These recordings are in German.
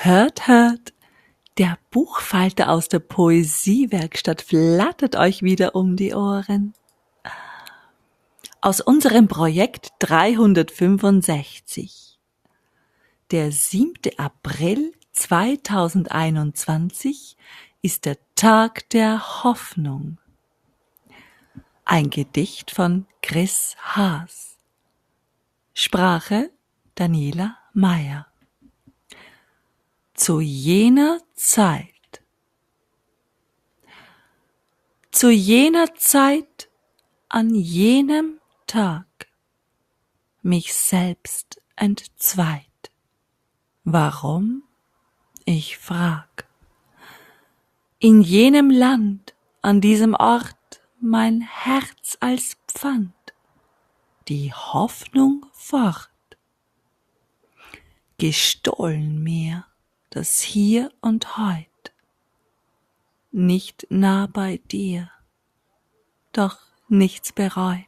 Hört, hört, der Buchfalter aus der Poesiewerkstatt flattert euch wieder um die Ohren. Aus unserem Projekt 365. Der 7. April 2021 ist der Tag der Hoffnung. Ein Gedicht von Chris Haas. Sprache Daniela Meyer. Zu jener Zeit. Zu jener Zeit, an jenem Tag, mich selbst entzweit. Warum? Ich frag. In jenem Land, an diesem Ort, mein Herz als Pfand, die Hoffnung fort. Gestohlen mir das Hier und Heut, nicht nah bei dir, doch nichts bereut.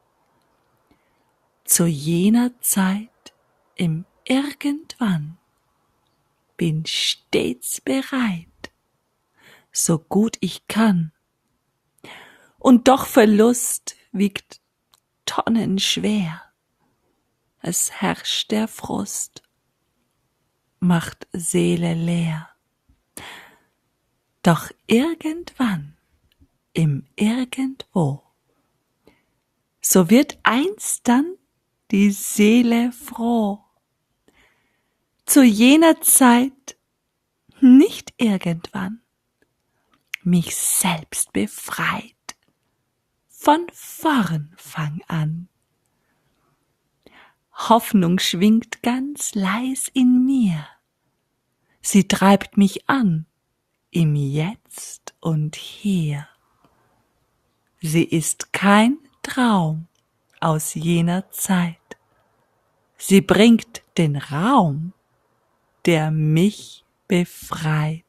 Zu jener Zeit im Irgendwann bin stets bereit, so gut ich kann. Und doch Verlust wiegt tonnenschwer. Es herrscht der Frust, macht Seele leer. Doch irgendwann, im Irgendwo, so wird einst dann die Seele froh. Zu jener Zeit, nicht irgendwann, mich selbst befreit. Von vorn fang an. Hoffnung schwingt ganz leis in mir. Sie treibt mich an, im Jetzt und Hier. Sie ist kein Traum aus jener Zeit. Sie bringt den Raum, der mich befreit.